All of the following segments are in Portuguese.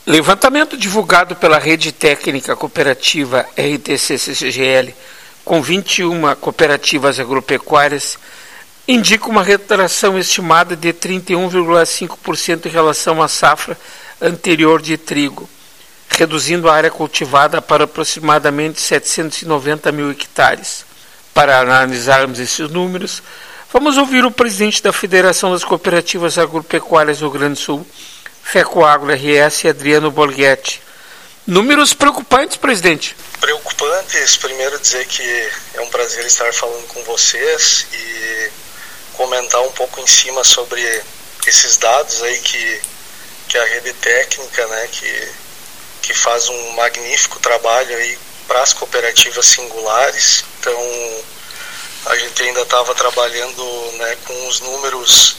Levantamento divulgado pela Rede Técnica Cooperativa RTC-CCGL, com 21 cooperativas agropecuárias, indica uma retração estimada de 31,5% em relação à safra anterior de trigo, reduzindo a área cultivada para aproximadamente 790 mil hectares. Para analisarmos esses números, vamos ouvir o presidente da Federação das Cooperativas Agropecuárias do Rio Grande do Sul, FECOAGRO RS, Adriano Borghetti. Números preocupantes, presidente. Preocupantes, primeiro dizer que é um prazer estar falando com vocês e comentar um pouco em cima sobre esses dados aí que a Rede Técnica, né, que faz um magnífico trabalho aí para as cooperativas singulares. Então, a gente ainda estava trabalhando, né, com os números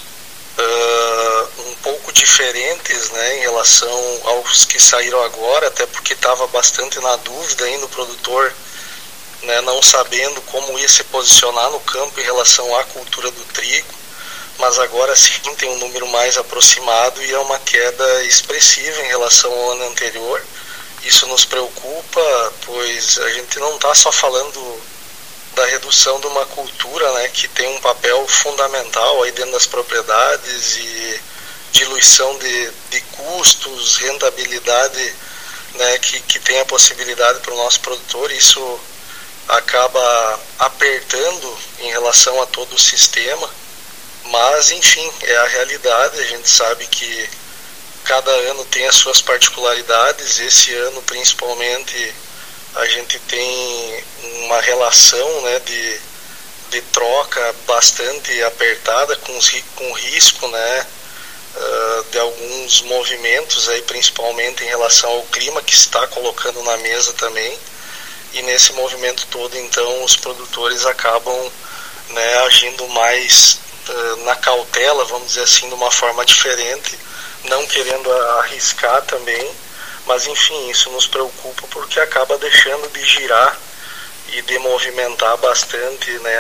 um pouco diferentes, né, em relação aos que saíram agora, até porque estava bastante na dúvida ainda o produtor, né, não sabendo como ia se posicionar no campo em relação à cultura do trigo, mas agora sim tem um número mais aproximado e é uma queda expressiva em relação ao ano anterior. Isso nos preocupa, pois a gente não está só falando da redução de uma cultura, né, que tem um papel fundamental aí dentro das propriedades e diluição de custos, rentabilidade, né, que tem a possibilidade para o nosso produtor. Isso acaba apertando em relação a todo o sistema, mas enfim, é a realidade. A gente sabe que cada ano tem as suas particularidades. Esse ano principalmente a gente tem uma relação, né, de troca bastante apertada, com risco, né, de alguns movimentos aí, principalmente em relação ao clima que está colocando na mesa também. E nesse movimento todo, então, os produtores acabam, né, agindo mais na cautela, vamos dizer assim, de uma forma diferente, não querendo arriscar também. Mas enfim, isso nos preocupa porque acaba deixando de girar e de movimentar bastante, né,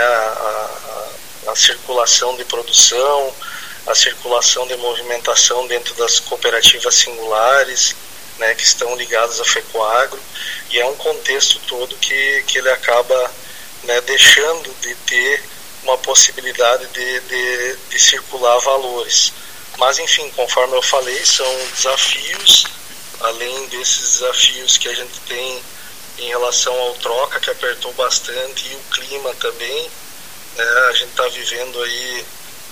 a circulação de produção, a circulação de movimentação dentro das cooperativas singulares, né, que estão ligadas à FECOAGRO, e é um contexto todo que ele acaba, né, deixando de ter uma possibilidade de circular valores. Mas enfim, conforme eu falei, são desafios. Além desses desafios que a gente tem em relação ao troca, que apertou bastante, e o clima também, né, a gente está vivendo aí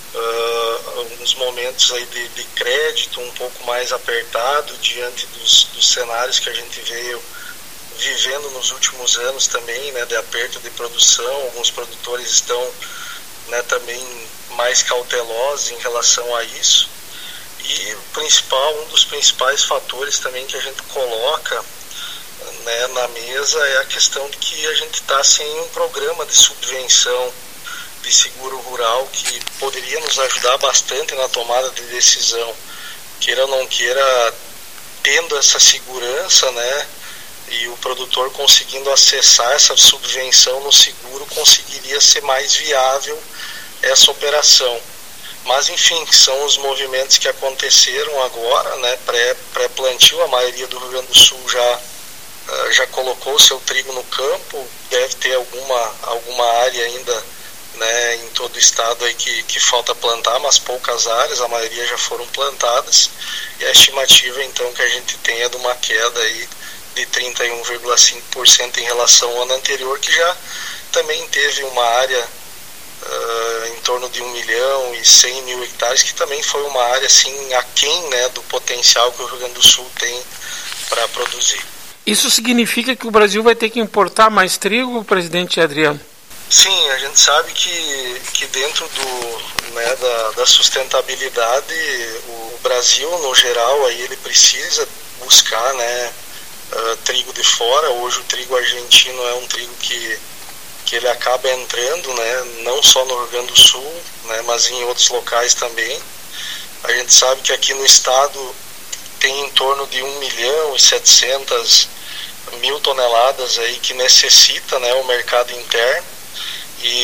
alguns momentos aí de crédito um pouco mais apertado diante dos cenários que a gente veio vivendo nos últimos anos também, né, de aperto de produção. Alguns produtores estão, né, também mais cautelosos em relação a isso. E um dos principais fatores também que a gente coloca, né, na mesa é a questão de que a gente está sem um programa de subvenção de seguro rural que poderia nos ajudar bastante na tomada de decisão. Queira ou não queira, tendo essa segurança, né, e o produtor conseguindo acessar essa subvenção no seguro, conseguiria ser mais viável essa operação. Mas enfim, são os movimentos que aconteceram agora, né, pré-plantio. A maioria do Rio Grande do Sul já colocou o seu trigo no campo. Deve ter alguma área ainda, né, em todo o estado aí que falta plantar, mas poucas áreas, a maioria já foram plantadas. E a estimativa então que a gente tem é de uma queda aí de 31,5% em relação ao ano anterior, que já também teve uma área em torno de 1.100.000 hectares, que também foi uma área assim aquém, né, do potencial que o Rio Grande do Sul tem para produzir. Isso significa que o Brasil vai ter que importar mais trigo, presidente Adriano? Sim, a gente sabe que dentro né, da sustentabilidade, o Brasil no geral aí ele precisa buscar, né, trigo de fora. Hoje o trigo argentino é um trigo que ele acaba entrando, né, não só no Rio Grande do Sul, né, mas em outros locais também. A gente sabe que aqui no estado tem em torno de 1.700.000 toneladas aí que necessita, né, o mercado interno,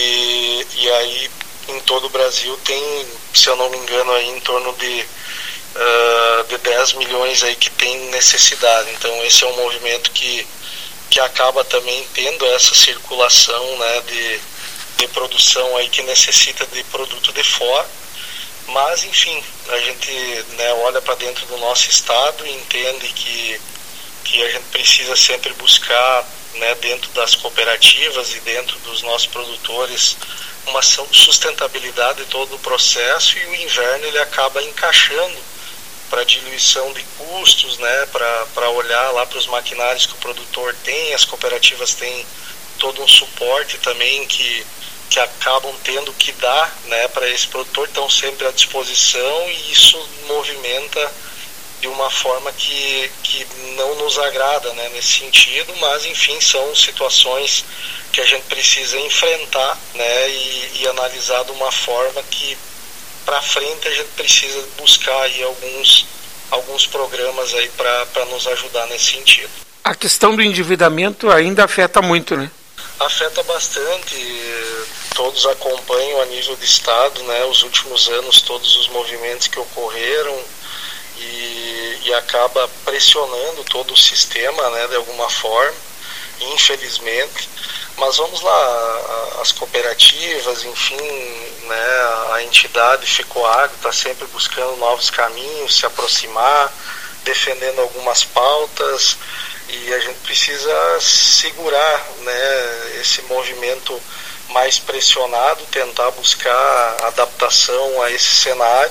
e aí em todo o Brasil tem, se eu não me engano, aí em torno de de 10 milhões aí que tem necessidade. Então esse é um movimento que acaba também tendo essa circulação, né, de produção aí que necessita de produto de fora. Mas enfim, a gente, né, olha para dentro do nosso estado e entende que a gente precisa sempre buscar, né, dentro das cooperativas e dentro dos nossos produtores, uma sustentabilidade de todo o processo, e o inverno ele acaba encaixando para diluição de custos, né, para olhar lá para os maquinários que o produtor tem. As cooperativas têm todo um suporte também que acabam tendo que dar, né, para esse produtor, estão sempre à disposição, e isso movimenta de uma forma que não nos agrada, né, nesse sentido. Mas enfim, são situações que a gente precisa enfrentar, né, e analisar de uma forma que para frente a gente precisa buscar aí alguns programas aí para nos ajudar nesse sentido. A questão do endividamento ainda afeta muito, né? Afeta bastante. Todos acompanham a nível de estado, né, os últimos anos, todos os movimentos que ocorreram, e acaba pressionando todo o sistema, né, de alguma forma, infelizmente. Mas vamos lá, as cooperativas, enfim, né, a entidade FECOAGRO está sempre buscando novos caminhos, se aproximar, defendendo algumas pautas, e a gente precisa segurar, né, esse movimento mais pressionado, tentar buscar adaptação a esse cenário.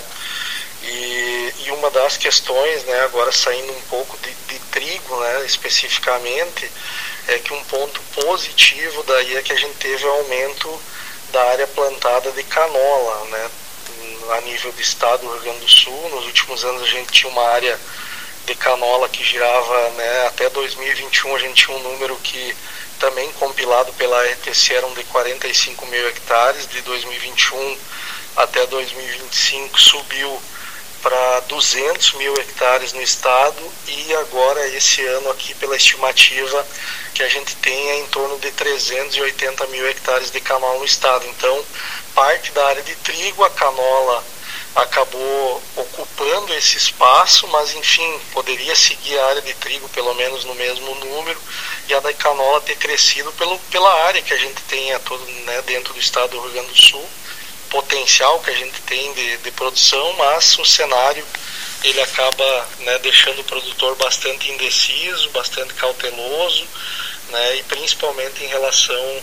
E uma das questões, né, agora saindo um pouco de trigo, né, especificamente, é que um ponto positivo daí é que a gente teve o aumento da área plantada de canola, né, a nível do estado do Rio Grande do Sul. Nos últimos anos a gente tinha uma área de canola que girava, né, até 2021 a gente tinha um número que também compilado pela RTC eram de 45 mil hectares. De 2021 até 2025 subiu para 200 mil hectares no estado, e agora esse ano aqui, pela estimativa que a gente tem, é em torno de 380 mil hectares de canola no estado. Então, parte da área de trigo, a canola acabou ocupando esse espaço, mas enfim, poderia seguir a área de trigo pelo menos no mesmo número, e a da canola ter crescido pela área que a gente tem né, dentro do estado do Rio Grande do Sul, potencial que a gente tem de produção. Mas o cenário ele acaba, né, deixando o produtor bastante indeciso, bastante cauteloso, né, e principalmente em relação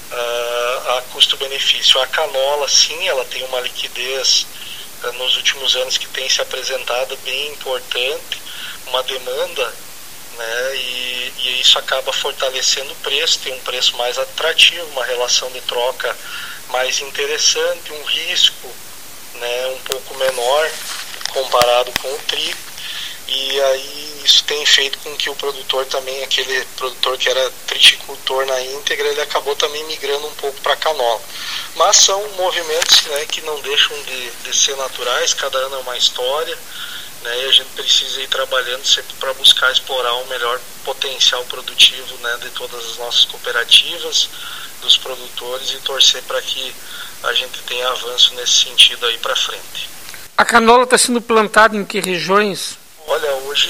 a custo-benefício. A canola, sim, ela tem uma liquidez nos últimos anos que tem se apresentado bem importante, uma demanda, né, e isso acaba fortalecendo o preço, tem um preço mais atrativo, uma relação de troca mais interessante, um risco, né, um pouco menor comparado com o trigo, e aí isso tem feito com que o produtor também, aquele produtor que era triticultor na íntegra, ele acabou também migrando um pouco para a canola. Mas são movimentos, né, que não deixam de ser naturais, cada ano é uma história, né, e a gente precisa ir trabalhando sempre para buscar explorar o melhor potencial produtivo, né, de todas as nossas cooperativas, dos produtores, e torcer para que a gente tenha avanço nesse sentido aí para frente. A canola está sendo plantada em que regiões? Olha, hoje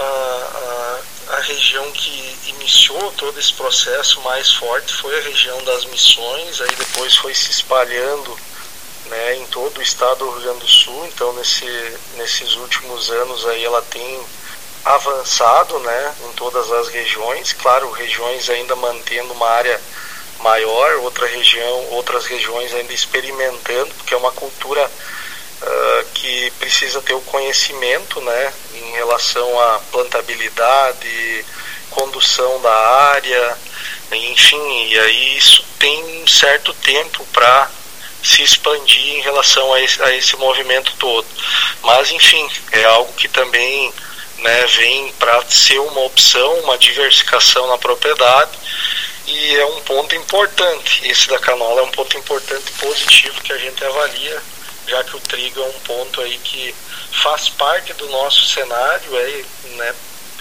a região que iniciou todo esse processo mais forte foi a região das Missões, aí depois foi se espalhando, né, em todo o estado do Rio Grande do Sul. Então nesses últimos anos aí ela tem avançado, né, em todas as regiões, claro, regiões ainda mantendo uma área maior, outras regiões ainda experimentando, porque é uma cultura que precisa ter o conhecimento, né, em relação à plantabilidade, condução da área, enfim, e aí isso tem um certo tempo para se expandir em relação a esse movimento todo. Mas enfim, é algo que também, né, vem para ser uma opção, uma diversificação na propriedade, e é um ponto importante. Esse da canola é um ponto importante e positivo que a gente avalia, já que o trigo é um ponto aí que faz parte do nosso cenário, né,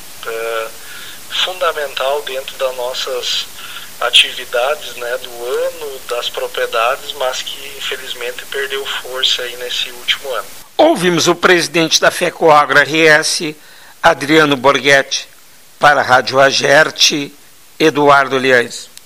fundamental dentro das nossas atividades, né, do ano, das propriedades, mas que infelizmente perdeu força aí nesse último ano. Ouvimos o presidente da FECOAGRO RS, Adriano Borghetti, para a Rádio Agerte, Eduardo Liães.